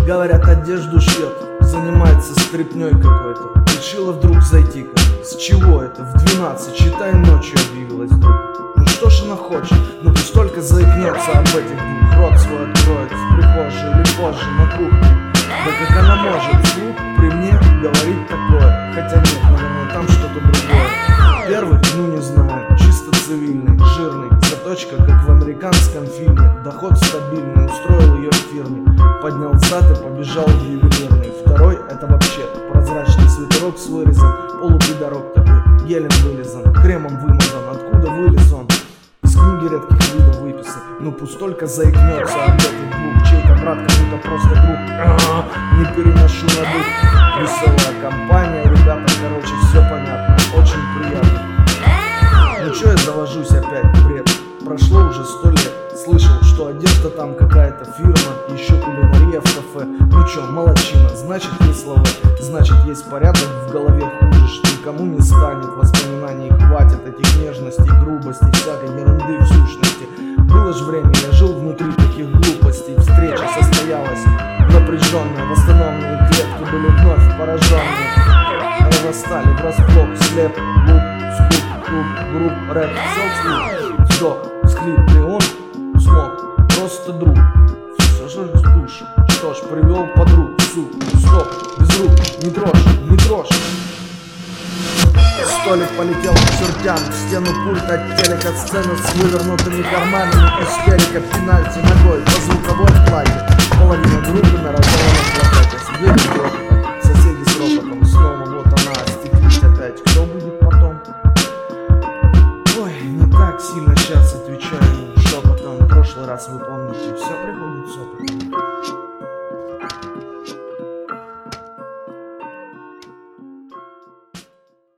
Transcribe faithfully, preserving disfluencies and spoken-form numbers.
Говорят, одежду шьет, занимается стряпнёй какой-то. Решила вдруг зайти-ка. С чего это? В двенадцать, считай, ночью объявилась вдруг. Ну что ж она хочет? Ну пусть только заикнется об этих двух. Рот свой откроет в прихожей или позже на кухне. Да как она может вслух при мне говорить такое? Хотя нет, наверное, там что-то другое. Первый, ну не знаю, чисто цивильный, жирный, заточка, как в американском фильме. Доход стабильный, устроил ее в фирме. Поднял зад и побежал в ювелирный. Второй, это вообще прозрачный свитерок с вырезом. Полупидорок такой, гелем вылезан, кремом вымазан. Откуда вылез он? Из книги редких видов выписан. Ну пусть только заикнется об этих двух. Чей-то брат, как-то просто друг. А-а-а, не переношу на дух. Веселая компания, ребята, короче, все понятно, очень приятно. Ну чё я завожусь опять, бред? Прошло уже сто лет. Слышал, что одежда там какая-то фирма, еще кулинария в кафе. Ну чё, молодчина, значит есть слова, значит есть порядок в голове хуже, что никому не станет. Воспоминаний хватит, этих нежностей, грубостей, всякой ерунды в сущности. Было же время, я жил внутри таких глупостей. Встреча состоялась напряженная, восстановленные клетки были вновь пораженные. Расстали врасплох, слеп, лук, скуп, круг, групп, рэп, селфи, вздох, всхлип, и он смог, просто друг. Все же с душу, что ж, привел подруг, суп, стоп, без рук, не трожь, не трожь. Столик полетел к чертям, в стену пульт от телека, сцена с вывернутыми карманами, истерика, пенальти ногой, по звуковой плате, половина группы на разорванном плакате, сидели в грохотом, соседи с ропотом, снова вот она, стеклить опять, кто будет потом? Ой, не так сильно сейчас отвечаю шепотом, в прошлый раз вы помните, все приходит с опытом.